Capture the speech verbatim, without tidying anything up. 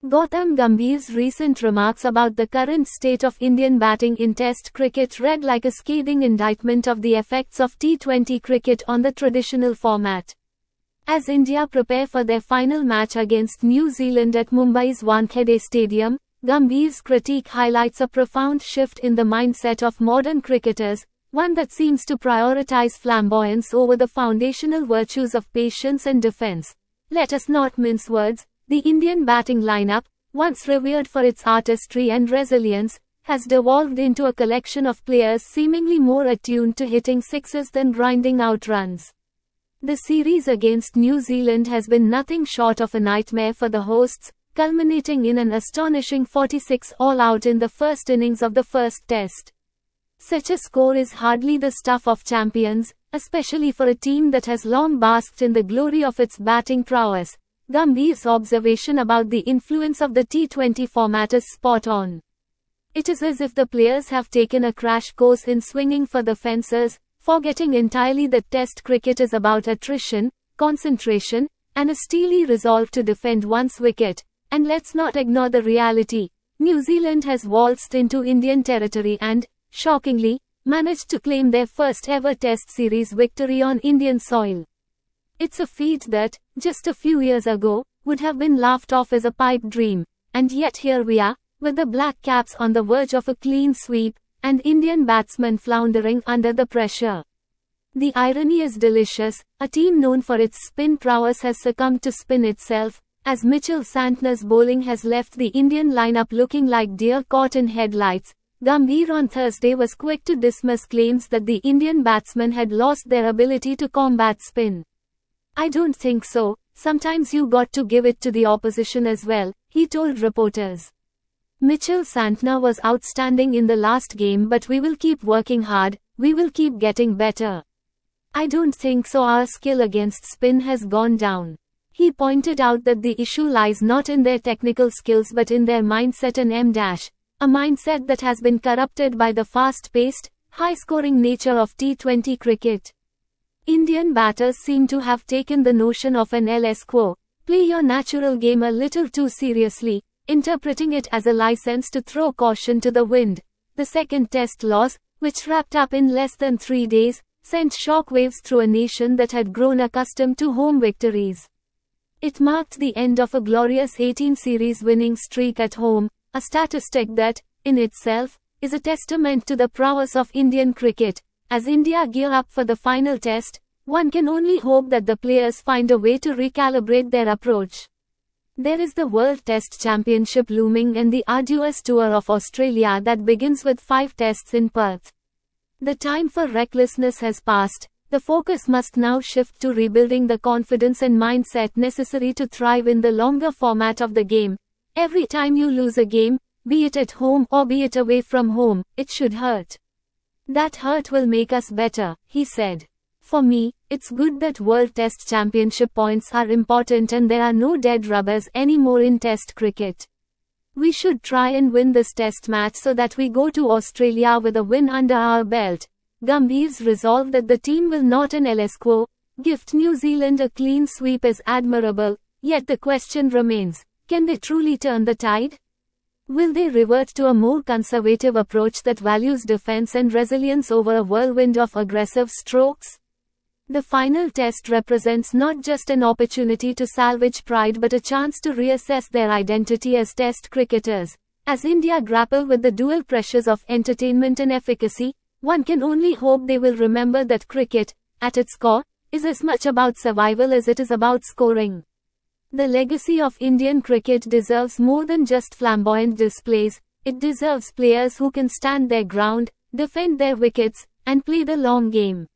Gautam Gambhir's recent remarks about the current state of Indian batting in Test cricket read like a scathing indictment of the effects of T twenty cricket on the traditional format. As India prepare for their final match against New Zealand at Mumbai's Wankhede Stadium, Gambhir's critique highlights a profound shift in the mindset of modern cricketers, one that seems to prioritize flamboyance over the foundational virtues of patience and defense. Let us not mince words. The Indian batting lineup, once revered for its artistry and resilience, has devolved into a collection of players seemingly more attuned to hitting sixes than grinding out runs. The series against New Zealand has been nothing short of a nightmare for the hosts, culminating in an astonishing forty-six all-out in the first innings of the first test. Such a score is hardly the stuff of champions, especially for a team that has long basked in the glory of its batting prowess. Gambhir's observation about the influence of the T twenty format is spot on. It is as if the players have taken a crash course in swinging for the fences, forgetting entirely that Test cricket is about attrition, concentration, and a steely resolve to defend one's wicket. And let's not ignore the reality. New Zealand has waltzed into Indian territory and, shockingly, managed to claim their first ever Test series victory on Indian soil. It's a feat that, just a few years ago, would have been laughed off as a pipe dream, and yet here we are, with the Black Caps on the verge of a clean sweep, and Indian batsmen floundering under the pressure. The irony is delicious. A team known for its spin prowess has succumbed to spin itself, as Mitchell Santner's bowling has left the Indian lineup looking like deer caught in headlights. Gambhir on Thursday was quick to dismiss claims that the Indian batsmen had lost their ability to combat spin. "I don't think so, sometimes you got to give it to the opposition as well," he told reporters. Mitchell Santner was outstanding in the last game, but we will keep working hard, we will keep getting better. "I don't think so, our skill against spin has gone down." He pointed out that the issue lies not in their technical skills but in their mindset and M-dash, a mindset that has been corrupted by the fast-paced, high-scoring nature of T twenty cricket. Indian batters seem to have taken the notion of an L S quo, play your natural game, a little too seriously, interpreting it as a license to throw caution to the wind. The second test loss, which wrapped up in less than three days, sent shockwaves through a nation that had grown accustomed to home victories. It marked the end of a glorious eighteen series winning streak at home, a statistic that, in itself, is a testament to the prowess of Indian cricket. As India gear up for the final test, one can only hope that the players find a way to recalibrate their approach. There is the World Test Championship looming and the arduous tour of Australia that begins with five tests in Perth. The time for recklessness has passed. The focus must now shift to rebuilding the confidence and mindset necessary to thrive in the longer format of the game. Every time you lose a game, be it at home or be it away from home, it should hurt. "That hurt will make us better," he said. "For me, it's good that World Test Championship points are important and there are no dead rubbers anymore in Test cricket. We should try and win this Test match so that we go to Australia with a win under our belt." Gambhir's resolve that the team will not an L S quo, gift New Zealand a clean sweep is admirable, yet the question remains, can they truly turn the tide? Will they revert to a more conservative approach that values defense and resilience over a whirlwind of aggressive strokes? The final test represents not just an opportunity to salvage pride but a chance to reassess their identity as Test cricketers. As India grapple with the dual pressures of entertainment and efficacy, one can only hope they will remember that cricket, at its core, is as much about survival as it is about scoring. The legacy of Indian cricket deserves more than just flamboyant displays. It deserves players who can stand their ground, defend their wickets, and play the long game.